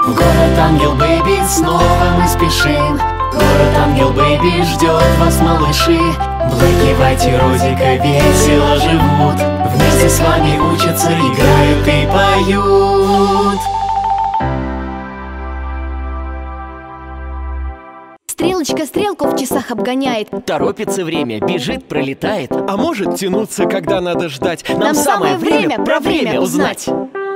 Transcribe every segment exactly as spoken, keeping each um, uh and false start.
В город Ангел Бэйби снова мы спешим. Город Ангел Бэйби ждет вас, малыши. Блэки, Вайт и Розика весело живут. Вместе с вами учатся, играют и поют. Стрелочка стрелку в часах обгоняет. Торопится время, бежит, пролетает. А может тянуться, когда надо ждать. Нам, Нам самое время про время узнать.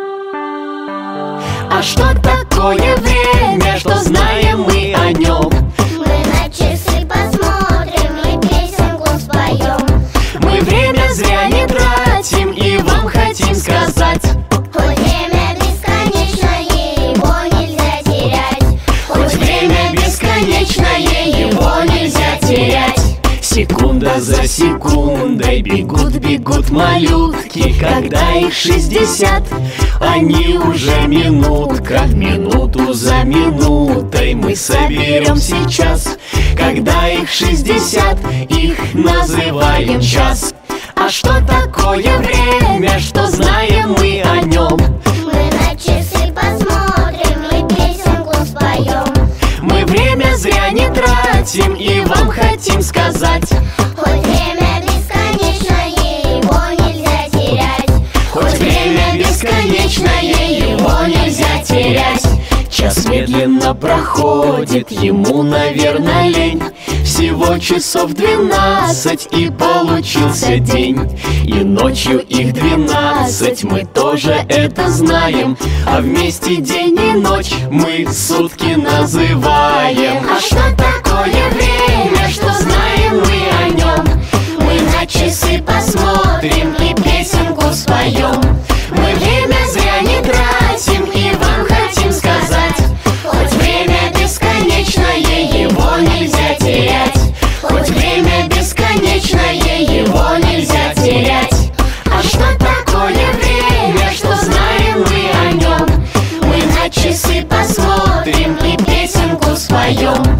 А что такое время, что знаем мы о нем? Мы на часы посмотрим и песенку споем. Мы время зря не тратим и вам хотим сказать: Хоть время бесконечное, его нельзя терять. хоть время бесконечное, его нельзя терять. Секунда за секундой бегут, бегут малютки. Когда их шестьдесят, они уже минутка. Минуту за минутой мы соберем сейчас. Когда их шестьдесят, их называем час. А что такое время, что знаем мы о нем? Мы на часы посмотрим и песенку споем. Мы время зря не тратим и вам хотим сказать: Хоть время бесконечное, его нельзя терять. хоть время бесконечное, его нельзя терять. Час медленно проходит, ему, наверное, лень. Всего часов двенадцать и получился день. И ночью их двенадцать, мы тоже это знаем. А вместе день и ночь мы сутки называем. А что такое время, что знаем мы о нем? Мы на часы посмотрим и песенку споем. Мы время зря не тратим и вам хотим сказать: хоть время бесконечное, его нельзя терять. Хоть время бесконечное, его нельзя терять. А что такое время, что знаем мы о нем? Мы на часы посмотрим и песенку споем.